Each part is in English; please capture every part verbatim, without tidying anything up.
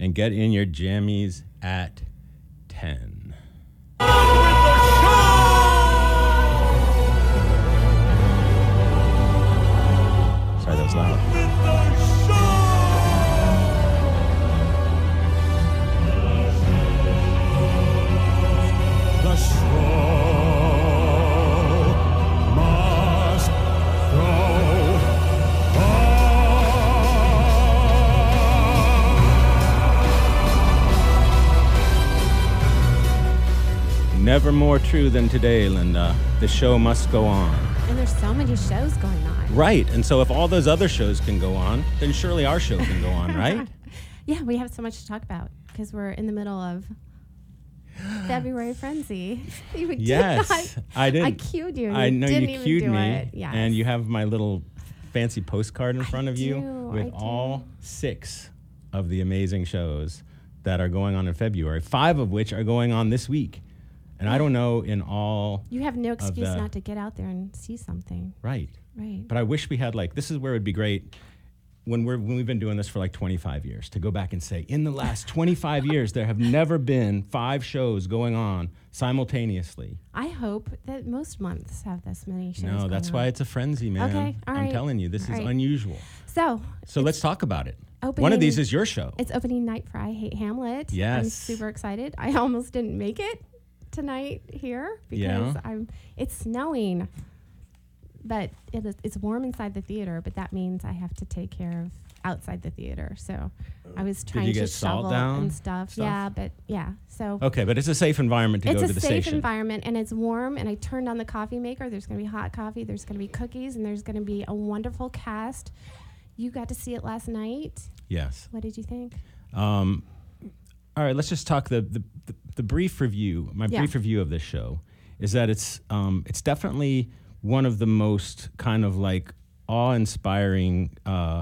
and get in your jammies at ten. Sorry, that was loud. The show must go on. Never more true than today, Linda. The show must go on. And there's so many shows going on. Right. And so if all those other shows can go on, then surely our show can go on, right? Yeah, we have so much to talk about because we're in the middle of February Frenzy. You did Yes. not- I didn't. I cued you. And I you know didn't you even cued do me. It. Yes. And you have my little fancy postcard in front of you do, with I do. all six of the amazing shows that are going on in February, five of which are going on this week. And I don't know in all. You have no excuse the- not to get out there and see something. Right. Right. But I wish we had, like, this is where it would be great when we're when we've been doing this for like twenty-five years to go back and say, in the last twenty-five years, there have never been five shows going on simultaneously. I hope that most months have this many shows. No, going that's on. why it's a frenzy, man. Okay, all I'm right, telling you, this all is right. unusual. So, So let's talk about it. One of opening- these is your show. it's opening night for I Hate Hamlet. I'm Yes. super excited. I almost didn't make it tonight here because Yeah. I'm. It's snowing, but it is, it's warm inside the theater. But that means I have to take care of outside the theater. So I was trying you to get salt shovel down and stuff. stuff? Yeah, but yeah. So Okay, but it's a safe environment to it's go a to the safe station. environment and it's warm. And I turned on the coffee maker. There's going to be hot coffee. There's going to be cookies, and there's going to be a wonderful cast. You got to see it last night. Yes. What did you think? Um, all right, let's just talk the the, the, the brief review. My Yeah. brief review of this show is that it's um, it's definitely one of the most kind of like awe-inspiring uh,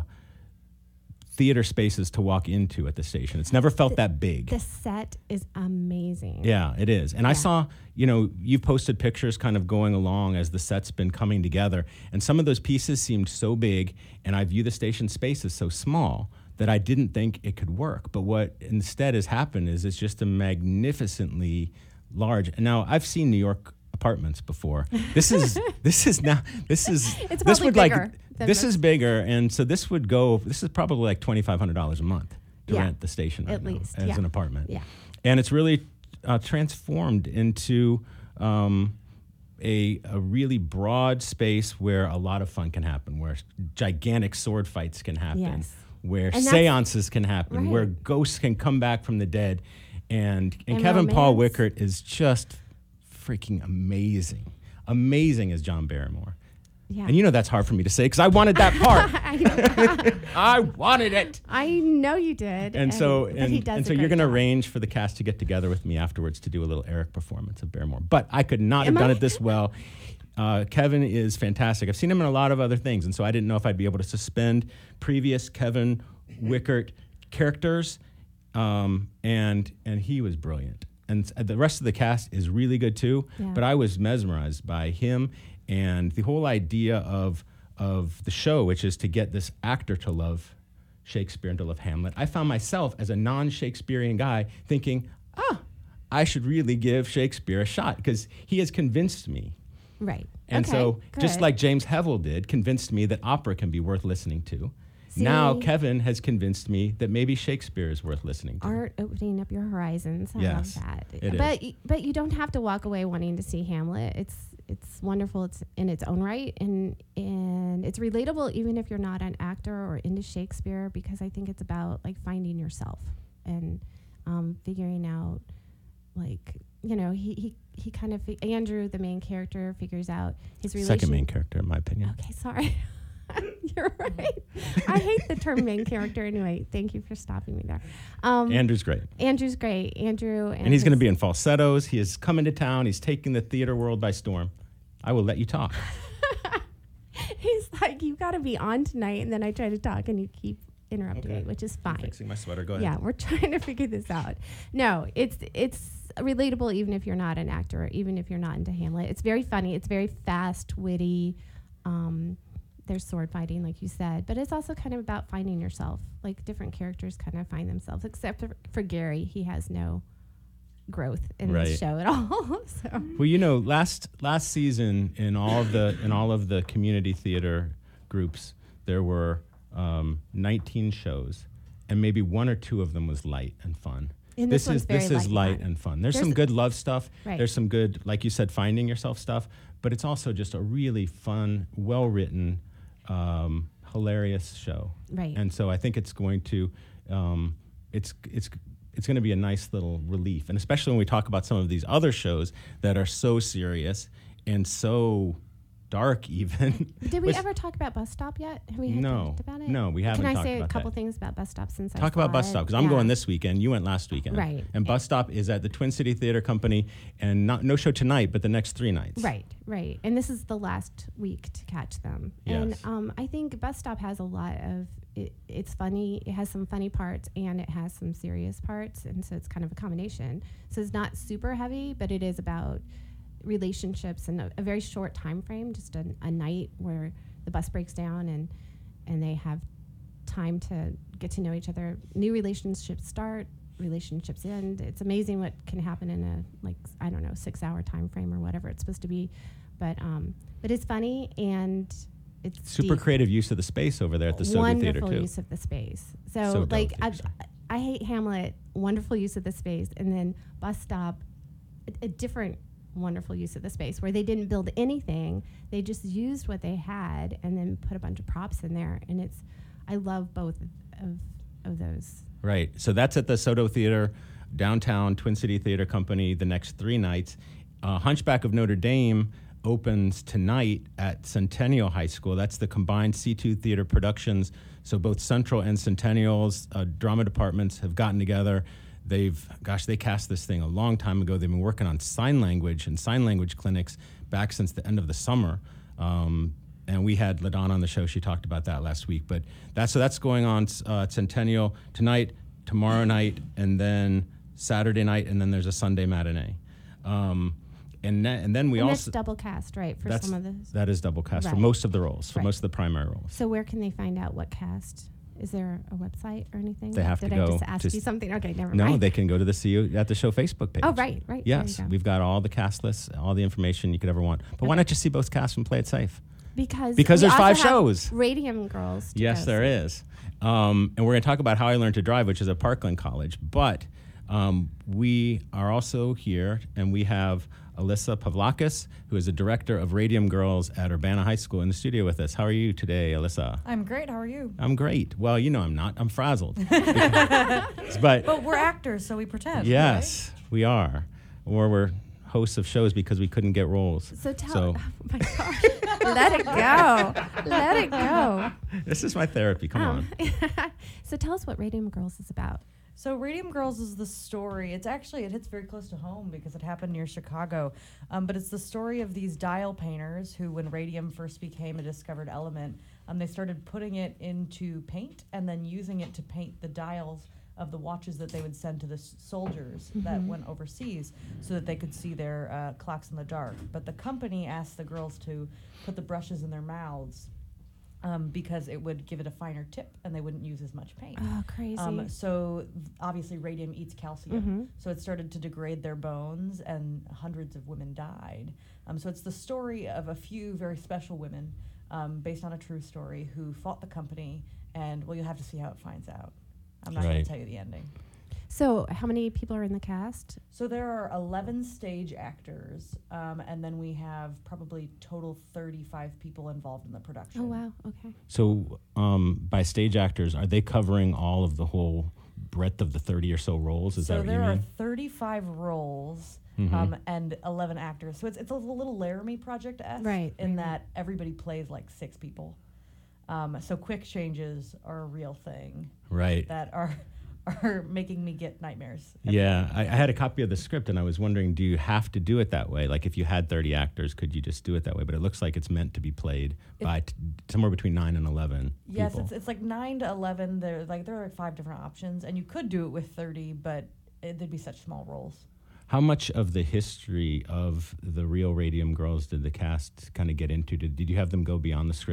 theater spaces to walk into at the station. It's never felt that big. The set is amazing. Yeah, it is. And I Yeah. saw, you know, you've posted pictures kind of going along as the set's been coming together. And some of those pieces seemed so big, and I view the station space as so small that I didn't think it could work. But what instead has happened is it's just a magnificently large. And now I've seen New York apartments before. This is this is now this is It's this probably would bigger like than this this. is bigger, and so this would go. This is probably like twenty-five hundred dollars a month to Yeah, rent the station right at now least, as yeah. an apartment. Yeah. And it's really uh, transformed into um, a, a really broad space where a lot of fun can happen, where gigantic sword fights can happen, Yes. where And that's- seances can happen, Right. where ghosts can come back from the dead. And, and, And Kevin Paul romance. Wickert is just freaking amazing. Amazing as John Barrymore. Yeah. And you know that's hard for me to say because I wanted that part. I, know, I wanted it. I know you did. And so, but and, he does and a so you're great going to job. arrange for the cast to get together with me afterwards to do a little Eric performance of Barrymore. But I could not Am have done I? it this well. Uh, Kevin is fantastic. I've seen him in a lot of other things, and so I didn't know if I'd be able to suspend previous Kevin Wickert characters, um, and and he was brilliant. And s- the rest of the cast is really good too. Yeah. But I was mesmerized by him and the whole idea of of the show, which is to get this actor to love Shakespeare and to love Hamlet. I found myself as a non-Shakespearean guy thinking, ah, I should really give Shakespeare a shot because he has convinced me. Right. And Okay, so, just good. like James Hevel did, convinced me that opera can be worth listening to. Now See? Kevin has convinced me that maybe Shakespeare is worth listening to. Art opening up your horizons. I Yes, love that. it but is. y- but you don't have to walk away wanting to see Hamlet. It's it's wonderful. It's in its own right, and and it's relatable even if you're not an actor or into Shakespeare, because I think it's about like finding yourself and um, figuring out, like, you know, he he he kind of fi- Andrew, the main character, figures out his relation. Second main character, in my opinion. Okay, sorry. You're right. I hate the term main character anyway. Thank you for stopping me there. Um, Andrew's great. Andrew's great. Andrew. And, And he's going to his- be in falsettos. He is coming to town. He's taking the theater world by storm. I will let you talk. He's like, you got to be on tonight. And then I try to talk and you keep interrupting Okay. me, which is I'm fine. fixing my sweater. Go ahead. Yeah, we're trying to figure this out. No, it's it's relatable even if you're not an actor, or even if you're not into Hamlet. It's very funny. It's very fast, witty. Um, there's sword fighting, like you said, but it's also kind of about finding yourself. Like different characters kind of find themselves, except for, for Gary. He has no growth in Right. the show at all. So Well, you know, last last season in all of the in all of the community theater groups, there were um, nineteen shows, and maybe one or two of them was light and fun. And this this one's is very this light is and light fun. and fun. There's, There's some a- good love stuff. Right. There's some good, like you said, finding yourself stuff. But it's also just a really fun, well written, um, hilarious show. Right. And so I think it's going to, um, it's it's it's going to be a nice little relief, and especially when we talk about some of these other shows that are so serious and so dark, even. did we Which- ever talk about Bus Stop yet? Have we had No. talked about it? No, we haven't Can I talked say a about couple that. things about Bus Stop since I Talk saw about Bus it? Stop, because I'm Yeah. going this weekend. You went last weekend. Right. And Bus Stop is at the Twin City Theater Company, and not no show tonight, but the next three nights. Right, right. And this is the last week to catch them. And Yes. um, I think Bus Stop has a lot of, it, it's funny, it has some funny parts and it has some serious parts. And so it's kind of a combination. So it's not super heavy, but it is about relationships in a, a very short time frame, just a, a night where the bus breaks down and, and they have time to get to know each other. New relationships start, relationships end. It's amazing what can happen in a, like, I don't know, six hour time frame or whatever it's supposed to be. But um, but it's funny and it's Super deep. creative use of the space over there at the Soviet Wonderful Theater, too. use of the space. So, So like, I, delicate, I hate Hamlet, wonderful use of the space, and then Bus Stop, a, a different wonderful use of the space where they didn't build anything. They just used what they had and then put a bunch of props in there. And it's, I love both of, of those. Right. So that's at the Soto Theater, downtown Twin City Theater Company, the next three nights. Uh, Hunchback of Notre Dame opens tonight at Centennial High School. That's the combined C two Theater Productions. So both Central and Centennial's uh, drama departments have gotten together. They've, gosh, they cast this thing a long time ago. They've been working on sign language and sign language clinics back since the end of the summer. Um, and we had LaDonna on the show. She talked about that last week. But that's, so that's going on uh, at Centennial tonight, tomorrow night, and then Saturday night, and then there's a Sunday matinee. Um, and, ne- and then we and also... that's double cast, right, for that's, some of those. that is double cast for Right. most of the roles, for Right. most of the primary roles. So where can they find out what cast? Is there a website or anything? They have to Did go I just ask to you s- something? Okay, never No, mind. they can go to the See You at the Show Facebook page. Oh, right, right. Yes, There you go. we've got all the cast lists, all the information you could ever want. But why Okay. not just see both casts and play it safe? Because Because we there's also five have shows. Radium Girls. to Yes, go there see. is. Um, and we're going to talk about How I Learned to Drive, which is at Parkland College. But um, we are also here, and we have Alyssa Pavlakis, who is the director of Radium Girls at Urbana High School, in the studio with us. How are you today, Alyssa? I'm great. How are you? I'm great. Well, you know I'm not. I'm frazzled. but But we're actors, so we pretend. yes, we are. Or we're hosts of shows because we couldn't get roles. So tell. So- Oh my gosh. Let it go. Let it go. This is my therapy. Come on. Um, so tell us what Radium Girls is about. So Radium Girls is the story. It's actually, it hits very close to home because it happened near Chicago. Um, but it's the story of these dial painters who, when radium first became a discovered element, um, they started putting it into paint and then using it to paint the dials of the watches that they would send to the s- soldiers that went overseas so that they could see their uh, clocks in the dark. But the company asked the girls to put the brushes in their mouths um, because it would give it a finer tip and they wouldn't use as much paint. Oh, crazy. Um, so th- obviously radium eats calcium. Mhm. So it started to degrade their bones and hundreds of women died. Um, so it's the story of a few very special women um, based on a true story who fought the company, and well, you'll have to see how it finds out. I'm not going Right. to tell you the ending. So how many people are in the cast? So there are eleven stage actors, um, and then we have probably total thirty-five people involved in the production. Oh, wow. Okay. So, um, by stage actors, are they covering all of the whole breadth of the thirty or so roles? Is so that what you there are mean? thirty-five roles Mhm. um, and eleven actors. So it's it's a little Laramie Project-esque Right, in right, that everybody plays like six people. Um, so quick changes are a real thing Right. that are are making me get nightmares. every Yeah, day. I, I had a copy of the script, and I was wondering, do you have to do it that way? Like, if you had thirty actors, could you just do it that way? But it looks like it's meant to be played It- by t- somewhere between nine and eleven Yes, people. it's it's like nine to eleven. There like there are like five different options, and you could do it with thirty, but it, they'd be such small roles. How much of the history of the real Radium Girls did the cast kind of get into? Did, did you have them go beyond the script?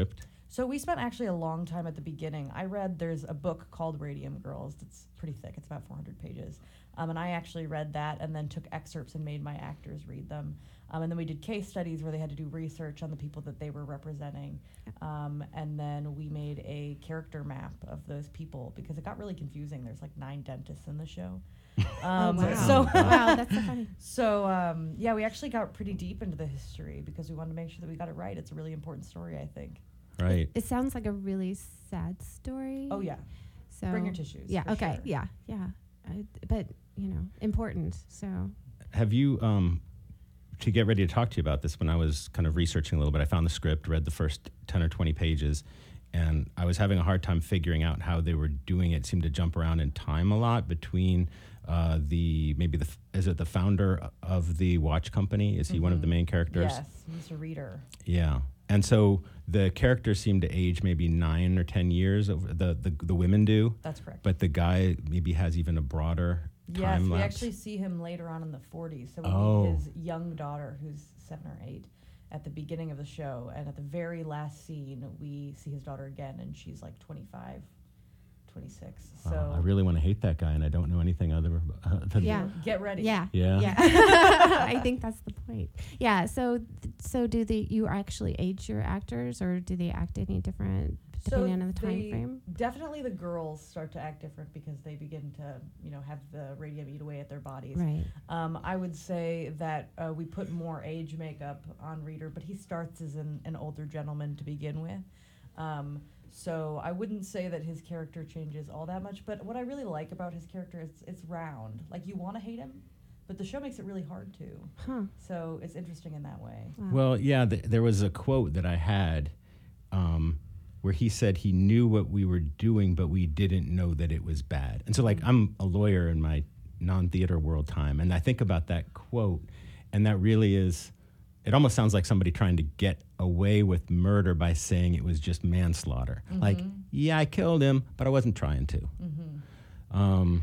So we spent actually a long time at the beginning. I read, there's a book called Radium Girls. It's pretty thick. It's about four hundred pages. Um, and I actually read that and then took excerpts and made my actors read them. Um, and then we did case studies where they had to do research on the people that they were representing. Um, and then we made a character map of those people because it got really confusing. There's like nine dentists in the show. Um, oh, wow. So, wow, that's so funny. So, um, yeah, we actually got pretty deep into the history because we wanted to make sure that we got it right. It's a really important story, I think. Right. It, it sounds like a really sad story. Oh, yeah. So Bring your tissues. Yeah. for Okay. sure. Yeah. Yeah. I, but you know, important. So. Have you, um, to get ready to talk to you about this, when I was kind of researching a little bit, I found the script, read the first ten or twenty pages, and I was having a hard time figuring out how they were doing it. It seemed to jump around in time a lot between uh, the, maybe the, f- is it the founder of the watch company? Is he Mm-hmm. one of the main characters? Yes, Mister Reader. Yeah. And so the characters seem to age maybe nine or ten years, over the, the, the women do, That's correct. but the guy maybe has even a broader Yes, time we lapse. actually see him later on in the forties. So we Oh. meet his young daughter, who's seven or eight, at the beginning of the show. And at the very last scene, we see his daughter again, and she's like twenty-five, twenty-six. So Wow, I really want to hate that guy, and I don't know anything other uh, than Yeah. get ready. Yeah. Yeah. Yeah. I think that's the point. Yeah. So, th- so do they? You actually age your actors, or do they act any different depending on the time they- frame? Definitely the girls start to act different because they begin to, you know, have the radium eat away at their bodies. Right. Um, I would say that uh, we put more age makeup on Reader, but he starts as an, an older gentleman to begin with. Um, so I wouldn't say that his character changes all that much, but what I really like about his character is it's round. Like, you want to hate him, but the show makes it really hard to. Huh. So it's interesting in that way. Wow. Well, yeah, th- there was a quote that I had um, where he said he knew what we were doing, but we didn't know that it was bad. And so, like, I'm a lawyer in my non-theater world time, and I think about that quote, and that really is, it almost sounds like somebody trying to get away with murder by saying it was just manslaughter. Mm-hmm. Like, yeah, I killed him, but I wasn't trying to. Mm-hmm. Um,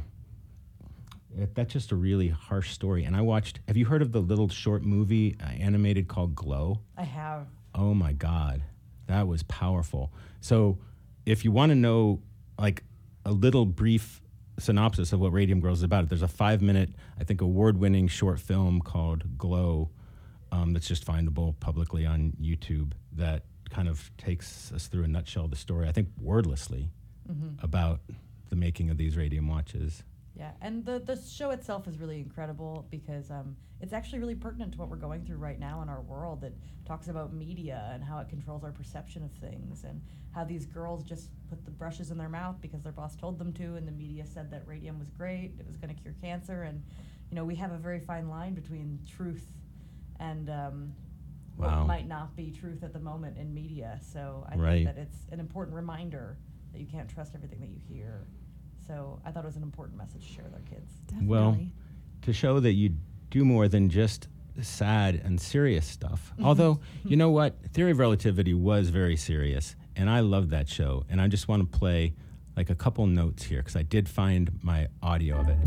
it, that's just a really harsh story. And I watched, have you heard of the little short movie uh, animated called Glow? I have. Oh my God, that was powerful. So if you want to know like a little brief synopsis of what Radium Girls is about, there's a five minute, I think award-winning short film called Glow um, that's just findable publicly on YouTube that kind of takes us through a nutshell the story, I think wordlessly, Mm-hmm. about the making of these Radium watches. Yeah, and the, the show itself is really incredible because um, it's actually really pertinent to what we're going through right now in our world. It talks about media and how it controls our perception of things and how these girls just put the brushes in their mouth because their boss told them to, and the media said that radium was great, it was going to cure cancer, and you know we have a very fine line between truth and um, Wow. what might not be truth at the moment in media. So I Right. think that it's an important reminder that you can't trust everything that you hear. So I thought it was an important message to share with our kids. Definitely. Well, to show that you do more than just sad and serious stuff. Although, you know what? Theory of Relativity was very serious, and I loved that show. And I just want to play like a couple notes here because I did find my audio of it.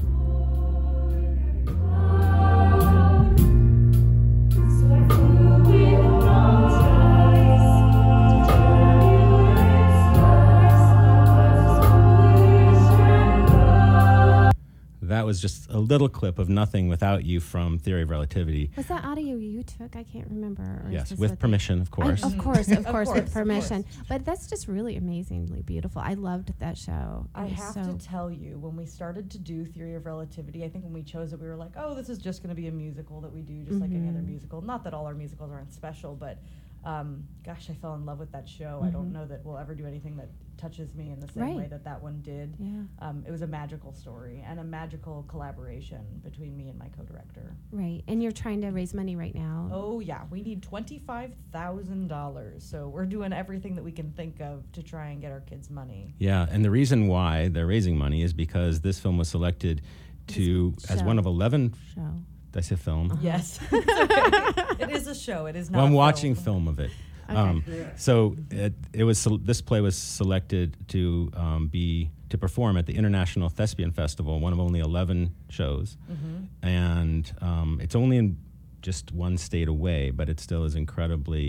That was just a little clip of Nothing Without You from Theory of Relativity. Was that audio you took? I can't remember. Or is Yes, this with what- permission, of I- course. of course, of Of course, course, with of permission. course. But that's just really amazingly beautiful. I loved that show. It I was have so to tell you, when we started to do Theory of Relativity, I think when we chose it, we were like, oh, this is just going to be a musical that we do just like any other Mhm. musical. Not that all our musicals aren't special, but um, gosh, I fell in love with that show. I don't Mhm. know that we'll ever do anything that touches me in the same Right. way that that one did. yeah, Um, it was a magical story and a magical collaboration between me and my co-director. right. And you're trying to raise money right now. Oh, yeah, we need twenty-five thousand dollars. So we're doing everything that we can think of to try and get our kids money. Yeah, and the reason why they're raising money is because this film was selected to This as show. one of eleven. Show. Did I say film? Uh-huh. Yes. It's okay. It is a show. It is not Well, I'm a watching film. film of it. Okay. Um, so it, it was sel- this play was selected to um, be to perform at the International Thespian Festival, one of only eleven shows, Mhm. and um, it's only in just one state away, but it still is incredibly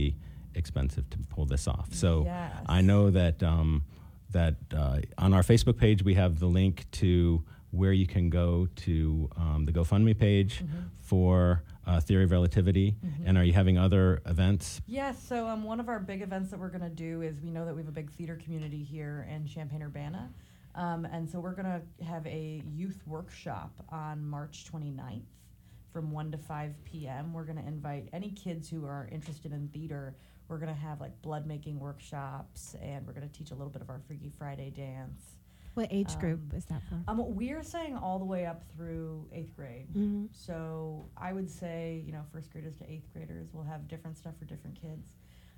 expensive to pull this off. So Yes. I know that um, that uh, on our Facebook page we have the link to where you can go to um, the GoFundMe page Mm-hmm. for uh, Theory of Relativity. And are you having other events? Yes, so um, one of our big events that we're going to do is we know that we have a big theater community here in Champaign-Urbana. Um, and so we're going to have a youth workshop on March twenty-ninth from one to five p.m. We're going to invite any kids who are interested in theater. We're going to have like blood making workshops, and we're going to teach a little bit of our Freaky Friday dance. What age group Um, is that for? Um, we're saying all the way up through eighth grade. Mhm. So I would say, you know, first graders to eighth graders will have different stuff for different kids.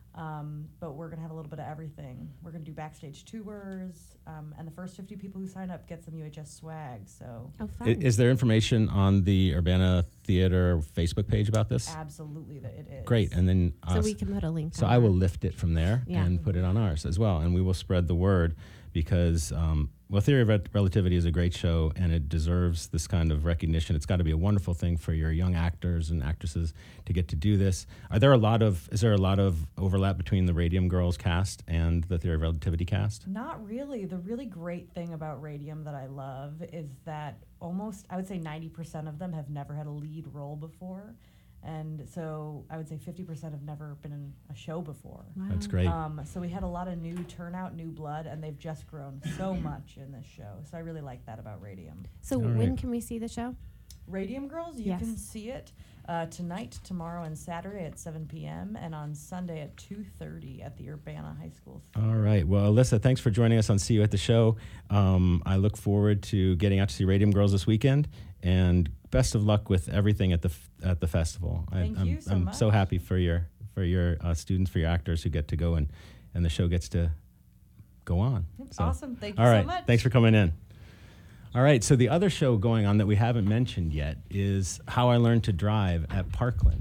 Um, but we're going to have a little bit of everything. We're going to do backstage tours, um, and the first fifty people who sign up get some U H S swag. So Oh, fun. I- Is there information on the Urbana Theater Facebook page about this? absolutely that it is. Great. And then so uh, we can put a link. So on I will our- lift it from there Yeah. and put it on ours as well, and we will spread the word because, um, well, Theory of Re- Relativity is a great show, and it deserves this kind of recognition. It's got to be a wonderful thing for your young actors and actresses to get to do this. Are there a lot of? Is there a lot of overlap between the Radium Girls cast and the Theory of Relativity cast? Not really. The really great thing about Radium that I love is that almost, I would say ninety percent of them have never had a lead role before. And so I would say fifty percent have never been in a show before. Wow. That's great. Um, so we had a lot of new turnout, new blood, and they've just grown so much in this show. So I really like that about Radium. So All when right. can we see the show? Radium Girls, you Yes. can see it uh, tonight, tomorrow, and Saturday at seven p.m. and on Sunday at two thirty at the Urbana High School. All right. Well, Alyssa, thanks for joining us on See You at the Show. Um, I look forward to getting out to see Radium Girls this weekend, and best of luck with everything at the f- at the festival. Thank I, I'm, you so I'm much. so happy for your for your uh, students, for your actors who get to go and and the show gets to go on. So, Awesome. Thank you all right. so much. Thanks for coming in. All right. So the other show going on that we haven't mentioned yet is How I Learned to Drive at Parkland.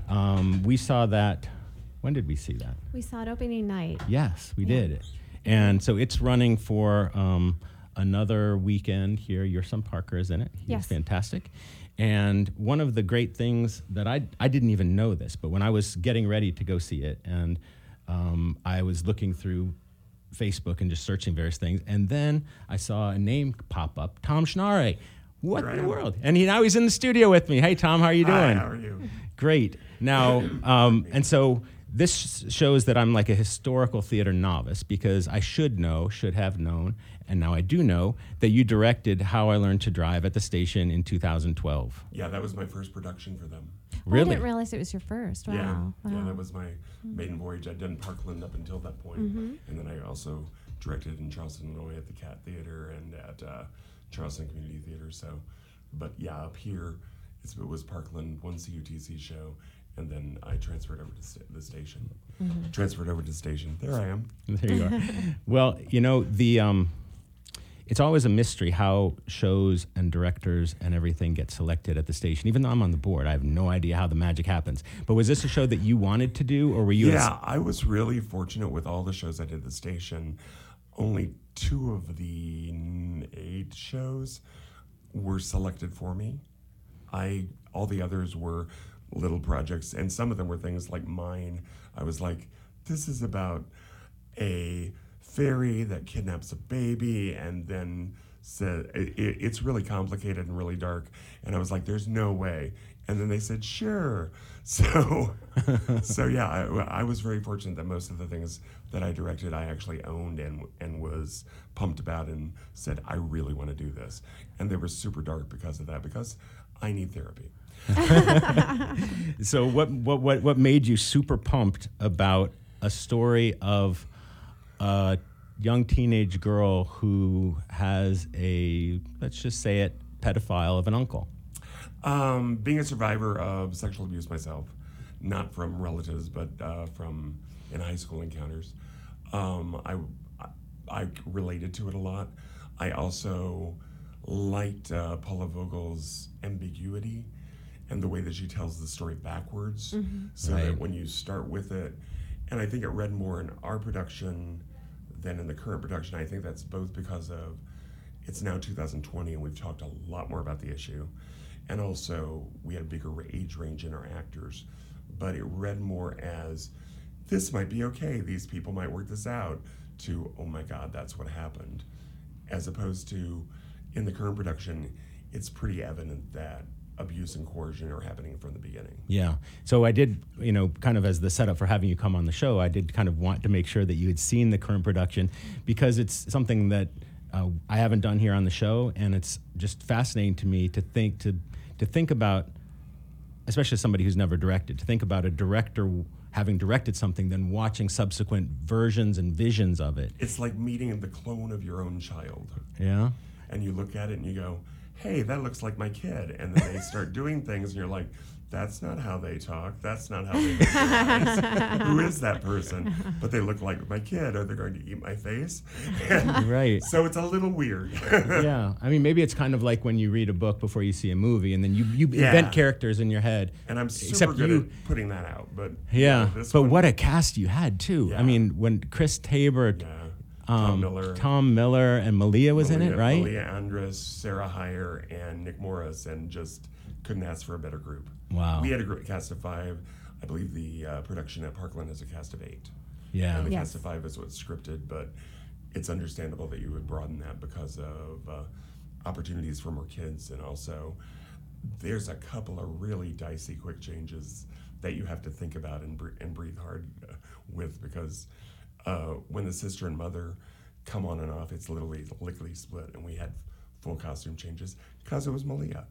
Um, we saw that. When did we see that? We saw it opening night. Yes, we Yeah. did. And so it's running for um, another weekend here. Your son Parker is in it. He's Yes. fantastic. And one of the great things that I, I didn't even know this, but when I was getting ready to go see it, and um, I was looking through Facebook and just searching various things, and then I saw a name pop up, Tom Schnarre. What Here I in the am. world? And he now he's in the studio with me. Hey, Tom, how are you doing? Hi, how are you? Great. Now, um, and so this shows that I'm like a historical theater novice because I should know, should have known, and now I do know that you directed How I Learned to Drive at the station in two thousand twelve. Yeah, that was my first production for them. Oh, I Really? didn't realize it was your first. Wow. Yeah, wow. yeah, that was my maiden voyage. I'd done Parkland up until that point. Mm-hmm. And then I also directed in Charleston, Illinois at the Cat Theater and at uh, Charleston Community Theater. So, but yeah, up here it's, it was Parkland, one C U T C show, and then I transferred over to sta- the station. Mm-hmm. Transferred over to the station. There I am. There you are. Well, you know, the um, it's always a mystery how shows and directors and everything get selected at the station. Even though I'm on the board, I have no idea how the magic happens. But was this a show that you wanted to do, or were you? Yeah, I was really fortunate with all the shows I did at the station. Only two of the n- eight shows were selected for me. I all the others were little projects, and some of them were things like mine. I was like, this is about a fairy that kidnaps a baby and then said it, it, it's really complicated and really dark. And I was like, there's no way. And then they said, sure. So, so yeah, I, I was very fortunate that most of the things that I directed, I actually owned and and was pumped about and said, I really want to do this. And they were super dark because of that, because I need therapy. So what, what what what made you super pumped about a story of a young teenage girl who has a, let's just say it, pedophile of an uncle? Um, being a survivor of sexual abuse myself, not from relatives, but uh, from in high school encounters, um, I, I I related to it a lot. I also liked uh, Paula Vogel's ambiguity and the way that she tells the story backwards, so Right. that when you start with it, and I think it read more in our production than in the current production. I think that's both because of it's now two thousand twenty and we've talked a lot more about the issue. And also, we had a bigger age range in our actors, but it read more as this might be okay. These people might work this out. To, oh my God, that's what happened. As opposed to, in the current production, it's pretty evident that abuse and coercion are happening from the beginning. Yeah. So I did, you know, kind of as the setup for having you come on the show, I did kind of want to make sure that you had seen the current production, because it's something that uh, I haven't done here on the show, and it's just fascinating to me to think to to think about, especially somebody who's never directed, to think about a director having directed something, then watching subsequent versions and visions of it. It's like meeting the clone of your own child. Yeah. And you look at it and you go, hey, that looks like my kid. And then they start doing things and you're like, that's not how they talk. That's not how they make their eyes. Who is that person? But they look like my kid. Are they going to eat my face? And Right. so it's a little weird. Yeah. I mean, maybe it's kind of like when you read a book before you see a movie, and then you, you Yeah. invent characters in your head. And I'm super Except good you, at putting that out. But Yeah. this But one- what a cast you had, too. Yeah. I mean, when Chris Tabor, Yeah. um, Tom Miller. Tom Miller, and Malia was in it, Malia- right? Malia Andres, Sarah Heyer, and Nick Morris, and just couldn't ask for a better group. Wow. We had a group, cast of five. I believe the uh, production at Parkland is a cast of eight. Yeah. And the Yes. cast of five is what's scripted, but it's understandable that you would broaden that because of uh, opportunities for more kids, and also there's a couple of really dicey quick changes that you have to think about and, br- and breathe hard uh, with, because uh, when the sister and mother come on and off, it's literally lickety split, and we had full costume changes because it was Malia.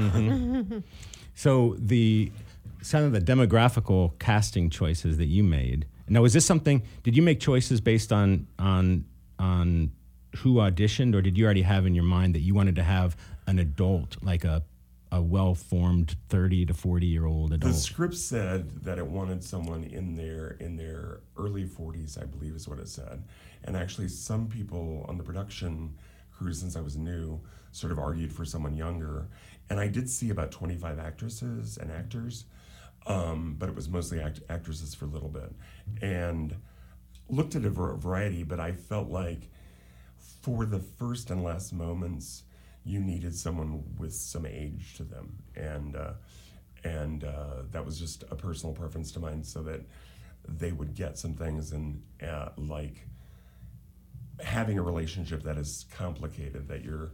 So the kind of the demographical casting choices that you made. Now, was this something? Did you make choices based on on on who auditioned, or did you already have in your mind that you wanted to have an adult, like a a well-formed thirty to forty year old The adult? script said that it wanted someone in their in their early forties, I believe is what it said. And actually, some people on the production crew, since I was new, sort of argued for someone younger. And I did see about twenty-five actresses and actors, um, but it was mostly act- actresses for a little bit. And looked at a var- variety, but I felt like for the first and last moments, you needed someone with some age to them, and uh, and uh, that was just a personal preference to mine, so that they would get some things, and uh, like having a relationship that is complicated, that you're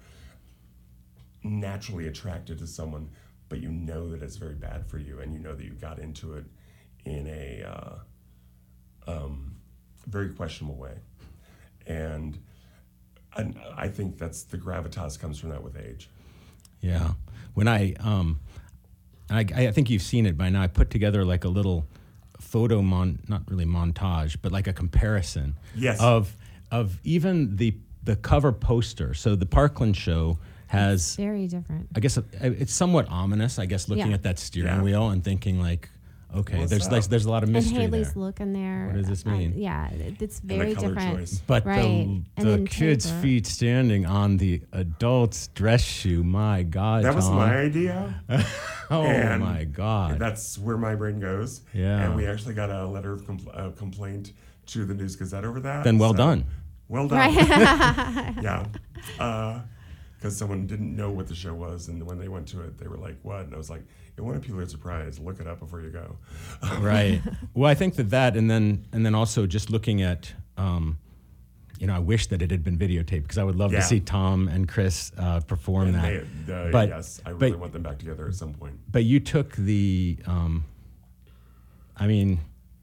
naturally attracted to someone, but you know that it's very bad for you, and you know that you got into it in a uh, um, very questionable way, and. And I think that's the gravitas comes from that with age. Yeah. When I, um, I, I think you've seen it by now. I put together like a little photo mon, not really montage, but like a comparison. Yes. Of of even the the cover poster. So the Parkland show has, Very different. I guess, it's somewhat ominous. I guess looking Yeah. at that steering Yeah. wheel and thinking like, okay, What's there's up? like there's a lot of And mystery Haley's there. look in there. What does this uh, mean? yeah, it- it's And the very color different. choice. But Right. the, And the then kid's Tabor. feet standing on the adult's dress shoe. My God, That was Tom. my idea. Oh and my God. That's where my brain goes. Yeah. And we actually got a letter of compl- uh, complaint to the News Gazette over that. Then well so- done. Well done. Right. Yeah. Because someone didn't know what the show was, and when they went to it, they were like, "What?" And I was like, "It won a Pulitzer Prize. Look it up before you go." Right. Well, I think that that, and then and then also just looking at, um, you know, I wish that it had been videotaped, because I would love Yeah. to see Tom and Chris uh, perform And that. they, uh, But- yes, I but- really want them back together at some point. But you took the, um, I mean,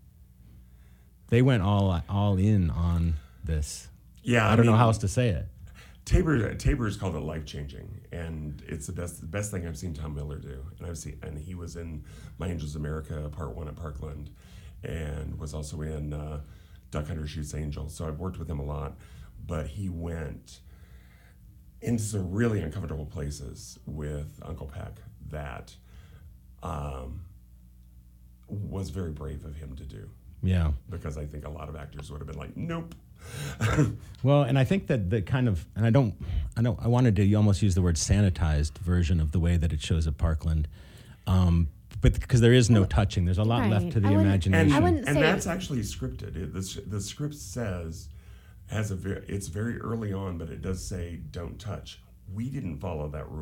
they went all all in on this. Yeah, I, don't know mean, how else to say it. Tabor Tabor's called it life changing, and it's the best the best thing I've seen Tom Miller do. And I've seen, and he was in My Angels America Part One at Parkland, and was also in uh, Duck Hunter Shoots Angel. So I've worked with him a lot, but he went into some really uncomfortable places with Uncle Peck that um, was very brave of him to do, Yeah. because I think a lot of actors would have been like, nope. Well, and I think that the kind of, and I don't, I don't, I wanted to almost use the word sanitized version of the way that it shows at Parkland, um, but because there is no touching, there's a lot left Right. to the I wouldn't- imagination. I wouldn't and say- that's actually scripted. It, the, s- the script says, has a very, it's very early on, but it does say don't touch. We didn't follow that rule,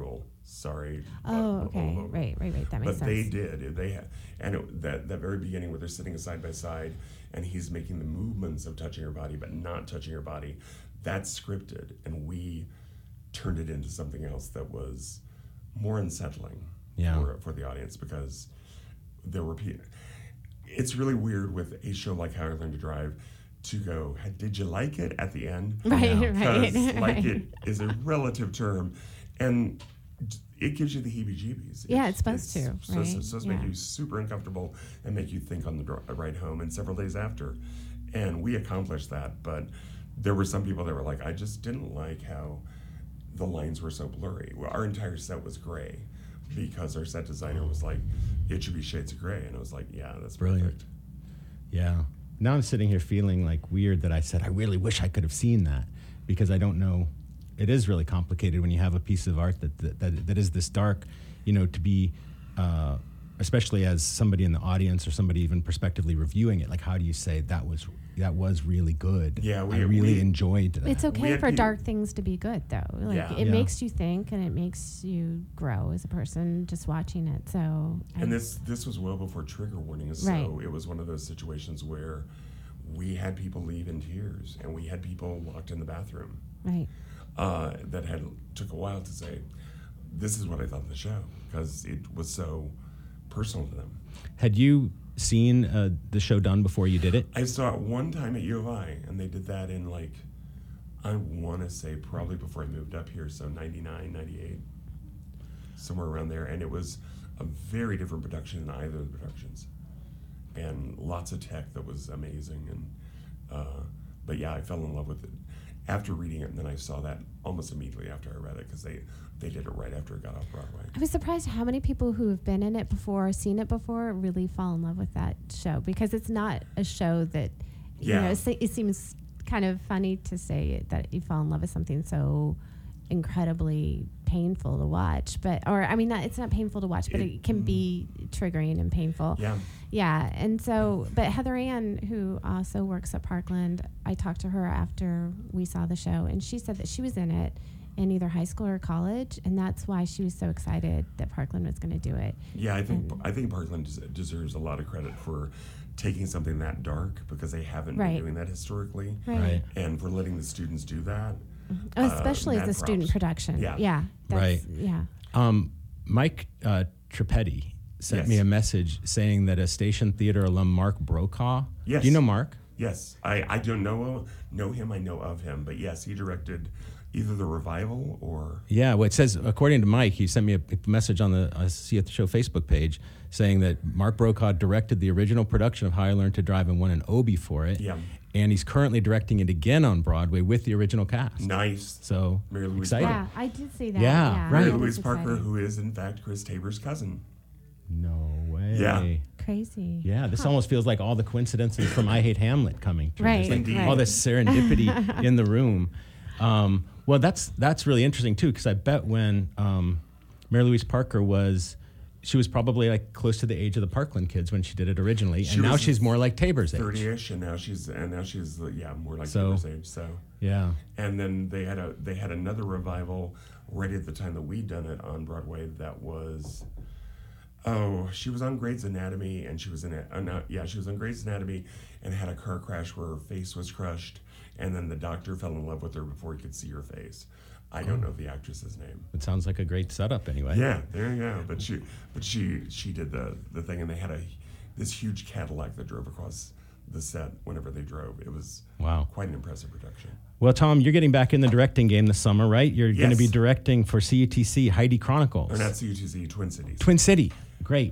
Sorry. Oh, uh, okay. uh, Right, right, right. That makes But sense. they did. They had, and it, that that very beginning where they're sitting side by side, and he's making the movements of touching her body, but not touching her body. That's scripted, and we turned it into something else that was more unsettling Yeah. for for the audience, because there were people. It's really weird with a show like How I Learned to Drive to go, did you like it at the end? Right, right, Because like right. it is a relative term, and it gives you the heebie-jeebies. Yeah, it's supposed to, supposed- right? It's supposed to make Yeah. you super uncomfortable and make you think on the dr- ride home and several days after. And we accomplished that, but there were some people that were like, I just didn't like how the lines were so blurry. Well, our entire set was gray because our set designer was like, it should be shades of gray. And I was like, yeah, that's Brilliant. perfect. Yeah. Now I'm sitting here feeling like weird that I said I really wish I could have seen that, because I don't know. It is really complicated when you have a piece of art that that, that, that is this dark, you know, to be, uh, especially as somebody in the audience or somebody even prospectively reviewing it. Like, how do you say that was that was really good? Yeah, we- I really we- enjoyed that. It's We okay had for peop- dark things to be good, though. Like Yeah. it Yeah. makes you think, and it makes you grow as a person just watching it. So, I- And this this was well before trigger warnings, so Right. it was one of those situations where we had people leave in tears, and we had people locked in the bathroom right, uh, that had took a while to say, "This is what I thought of the show," because it was so personal to them. Had you seen uh, the show done before you did it? I saw it one time at U of I, and they did that in like, I want to say probably before I moved up here, so ninety-nine, ninety-eight, somewhere around there. And it was a very different production than either of the productions. And lots of tech that was amazing. And uh, But yeah, I fell in love with it after reading it, and then I saw that almost immediately after I read it, because they, they did it right after it got off Broadway. I was surprised how many people who have been in it before, seen it before, really fall in love with that show, because it's not a show that, you Yeah. know, it, it seems kind of funny to say that you fall in love with something so incredibly painful to watch, but, or, I mean, not, it's not painful to watch, but it, It- can be triggering and painful. Yeah. Yeah, and so, but Heather Ann, who also works at Parkland, I talked to her after we saw the show, and she said that she was in it in either high school or college, and that's why she was so excited that Parkland was going to do it. Yeah, I think And- I think Parkland des- deserves a lot of credit for taking something that dark, because they haven't Right. been doing that historically, Right. and for letting the students do that. Oh, Uh, especially as mad a student props. production. Yeah. Yeah. that's- Right. Yeah. Um, Mike uh, Tripetti sent Yes. me a message saying that a Station Theater alum, Mark Brokaw. Yes. Do you know Mark? Yes, I, I don't know know him. I know of him, but yes, he directed either the revival or Yeah, well, it says, according to Mike, he sent me a a message on the uh, See at the Show Facebook page saying that Mark Brokaw directed the original production of How I Learned to Drive and won an Obie for it. Yeah. And he's currently directing it again on Broadway with the original cast. nice So, Mary Louise excited. Yeah, I did see that. Yeah, Yeah, right. Mary that Louise is Parker, exciting. who is in fact Chris Tabor's cousin. No way. Yeah. Crazy. Yeah, this almost feels like all the coincidences from I Hate Hamlet coming through. There's Right, like Indeed. all this serendipity in the room. Um, well, that's that's really interesting too, because I bet when um, Mary Louise Parker was, she was probably like close to the age of the Parkland kids when she did it originally, She and now was she's more like Tabor's age. thirty-ish, and now she's and now she's uh, yeah more like So- Tabor's age. So Yeah. and then they had a they had another revival right at the time that we'd done it on Broadway. That was oh she was on Grey's Anatomy, and she was in it. Uh, no, yeah, she was on Grey's Anatomy and had a car crash where her face was crushed, and then the doctor fell in love with her before he could see her face. I don't know the actress's name. It sounds like a great setup anyway. Yeah, there you go. But she, but she, she did the the thing, and they had a this huge Cadillac that drove across the set whenever they drove. It was Wow. quite an impressive production. Well, Tom, you're getting back in the directing game this summer, right? You're going to be Yes. directing for C U T C Heidi Chronicles. Or not C U T C, Twin Cities. Twin City. Great.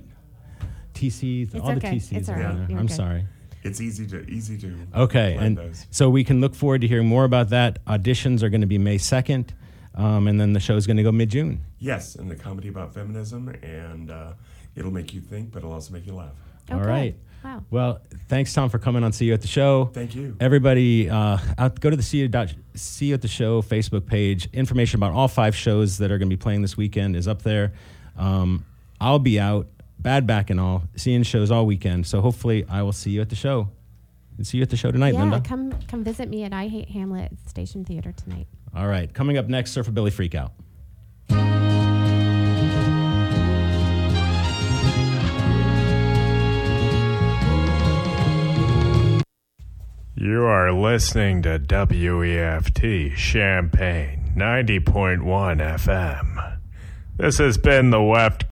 T Cs, It's all the okay. T Cs It's are all in right. there. You're I'm good. sorry. It's easy to easy to Okay, blend and those. so we can look forward to hearing more about that. Auditions are going to be May second, um, and then the show is going to go mid-June. Yes, and the comedy about feminism, and uh, it'll make you think, but it'll also make you laugh. All Okay. right. Wow. Well, thanks, Tom, for coming on See You at the Show. Thank you. Everybody, uh, out, go to the See You, dot, See You at the Show Facebook page. Information about all five shows that are going to be playing this weekend is up there. Um, I'll be out, bad back and all, seeing shows all weekend. So hopefully I will see you at the show. And see you at the show tonight, Yeah, Linda. come come visit me at I Hate Hamlet at Station Theater tonight. All right. Coming up next, Surfer Billy Freakout. are listening to W E F T Champaign ninety point one F M. This has been the Weft